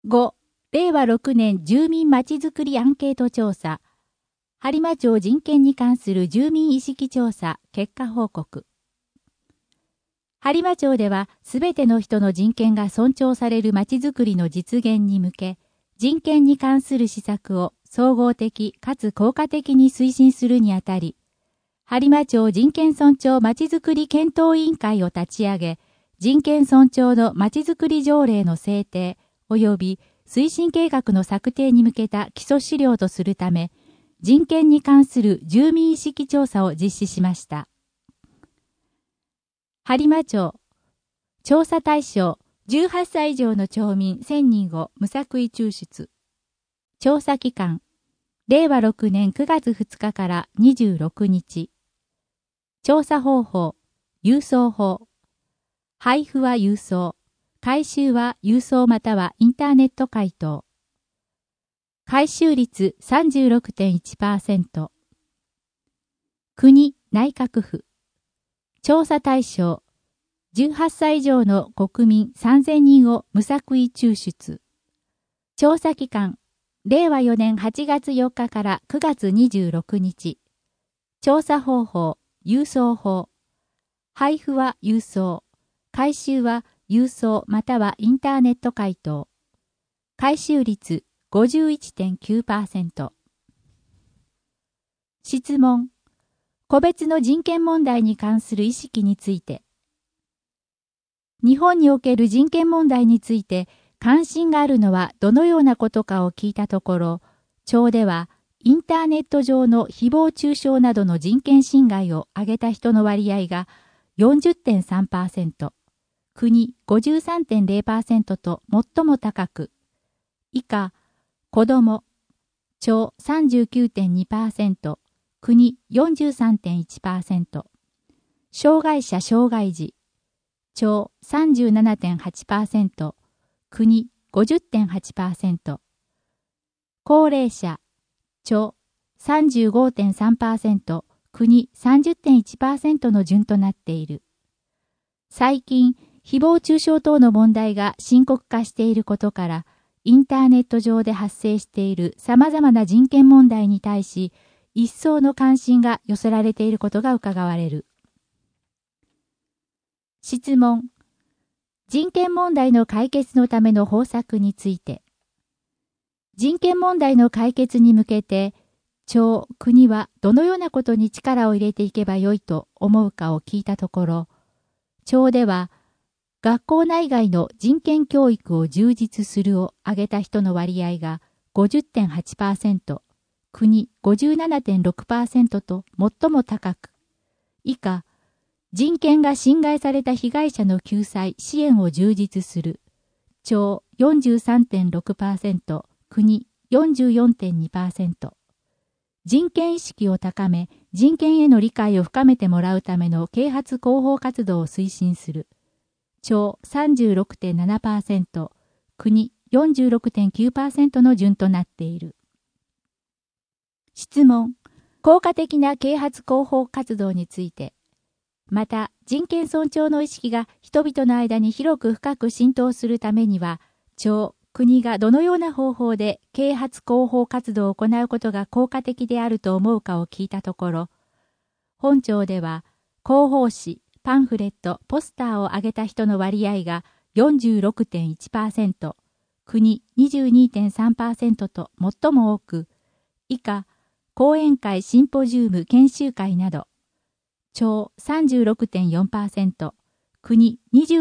5、令和6年住民まちづくりアンケート調査。播磨町人権に関する住民意識調査結果報告。播磨町では、すべての人の人権が尊重されるまちづくりの実現に向け、人権に関する施策を総合的かつ効果的に推進するにあたり、播磨町人権尊重まちづくり検討委員会を立ち上げ、人権尊重のまちづくり条例の制定及び推進計画の策定に向けた基礎資料とするため、人権に関する住民意識調査を実施しました。播磨町、調査対象18歳以上の町民1000人を無作為抽出。調査期間、令和6年9月2日から26日。調査方法、郵送法。配布は郵送。回収は郵送またはインターネット回答。回収率 36.1%。国、内閣府。調査対象、18歳以上の国民3000人を無作為抽出。調査期間、令和4年8月4日から9月26日。調査方法、郵送法。配布は郵送。回収は郵送またはインターネット回答。回収率 51.9%。質問。個別の人権問題に関する意識について。日本における人権問題について関心があるのはどのようなことかを聞いたところ、町ではインターネット上の誹謗中傷などの人権侵害を挙げた人の割合が 40.3%、国 53.0% と最も高く、以下、子ども、町 39.2%、国 43.1%、障害者障害児、町 37.8%、国 50.8%、高齢者、町 35.3%、国 30.1% の順となっている。最近、誹謗中傷等の問題が深刻化していることから、インターネット上で発生している様々な人権問題に対し、一層の関心が寄せられていることが伺われる。質問。人権問題の解決のための方策について。人権問題の解決に向けて、町、国はどのようなことに力を入れていけばよいと思うかを聞いたところ、町では、学校内外の人権教育を充実するを挙げた人の割合が 50.8%、国 57.6% と最も高く、以下、人権が侵害された被害者の救済・支援を充実する、町 43.6%、国 44.2%、人権意識を高め、人権への理解を深めてもらうための啓発広報活動を推進する、町 36.7%、国 46.9% の順となっている。質問。効果的な啓発広報活動について。また、人権尊重の意識が人々の間に広く深く浸透するためには、町、国がどのような方法で啓発広報活動を行うことが効果的であると思うかを聞いたところ、本町では、広報誌、パンフレット、ポスターを挙げた人の割合が 46.1%、国 22.3% と最も多く、以下、講演会、シンポジウム、研修会など、町 36.4%、国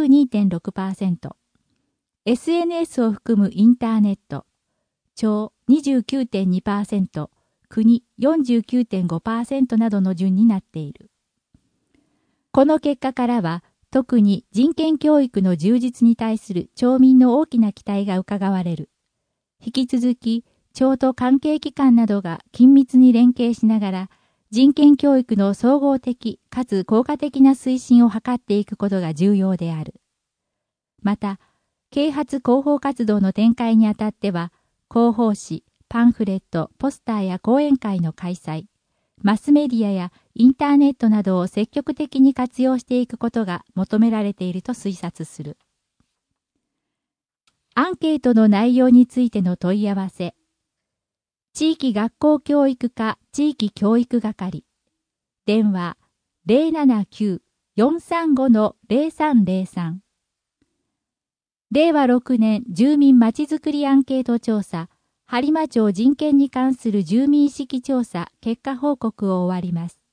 22.6%、SNS を含むインターネット、町 29.2%、国 49.5% などの順になっている。この結果からは、特に人権教育の充実に対する町民の大きな期待が伺われる。引き続き、町と関係機関などが緊密に連携しながら、人権教育の総合的かつ効果的な推進を図っていくことが重要である。また、啓発広報活動の展開にあたっては、広報誌、パンフレット、ポスターや講演会の開催、マスメディアやインターネットなどを積極的に活用していくことが求められていると推察する。 アンケートの内容についての問い合わせ。地域学校教育課地域教育係。電話079-435-0303。令和6年住民まちづくりアンケート調査、播磨町人権に関する住民意識調査結果報告を終わります。